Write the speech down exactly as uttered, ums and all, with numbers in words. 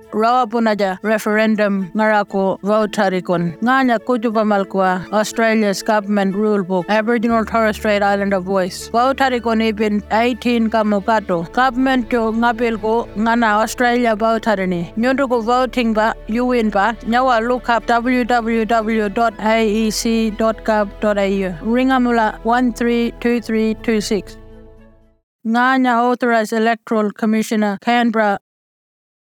rawa punaja referendum ngarako votarikon. Nganya kujupamalkwa Australia's government rulebook, Aboriginal Torres Strait Islander voice. Votarikon ibin eighteen kamukato. Government to ngapilko ngana Australia votarini. Nyunduku voting ba, you win ba. Nyawa look up w w w dot a e c dot gov dot a u. Ringamula one three two three two six. Nganya Authorised Electoral Commissioner, Canberra,